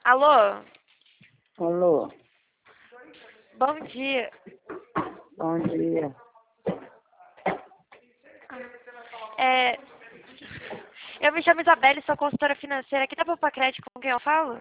Alô? Alô, Bom dia. bom dia. É, eu me chamo Isabelle, sou consultora financeira aqui da Poupa Crédito, com quem eu falo?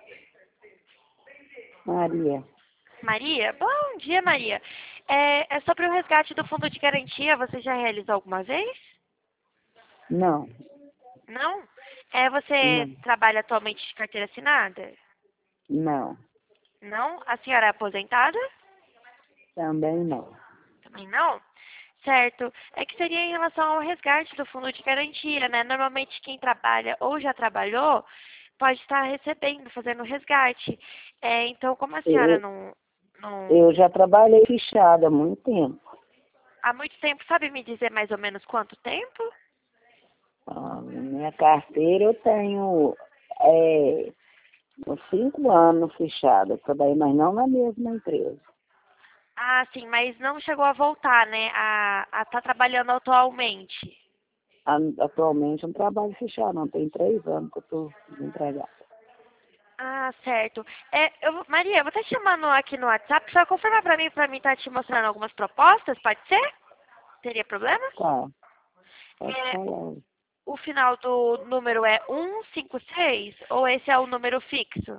Maria, Maria? Bom dia, Maria. É sobre o resgate do fundo de garantia, você já realizou alguma vez? não, Não? Você não, trabalha atualmente de carteira assinada? não, Não? A senhora é aposentada? também não. Também não? Certo. É que seria em relação ao resgate do fundo de garantia, né? Normalmente quem trabalha ou já trabalhou pode estar recebendo, fazendo resgate. Então, como a senhora Eu, não... eu já trabalhei fichada há muito tempo. Há muito tempo, sabe me dizer mais ou menos quanto tempo? Na minha carteira eu tenho uns 5 anos fichada, trabalhei, mas não na mesma empresa. Ah, sim, mas não chegou a voltar, né? A tá trabalhando atualmente. Atualmente eu não trabalho fichado, não. Tem 3 anos que eu estou desempregada. Ah, certo. Maria, eu vou estar te chamando aqui no WhatsApp, só confirmar pra mim estar te mostrando algumas propostas, pode ser? Teria problema? Tá, pode É, falar. o final do número é 156 ou esse é o número fixo?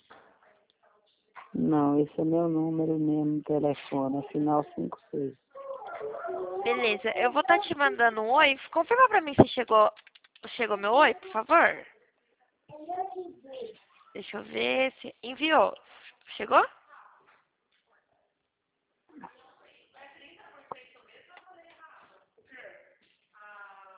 Não, esse é meu número mesmo, telefone, é final 56. Beleza, eu vou estar te mandando um oi. Confirma pra mim se chegou meu oi, por favor. Deixa eu ver se enviou. Chegou?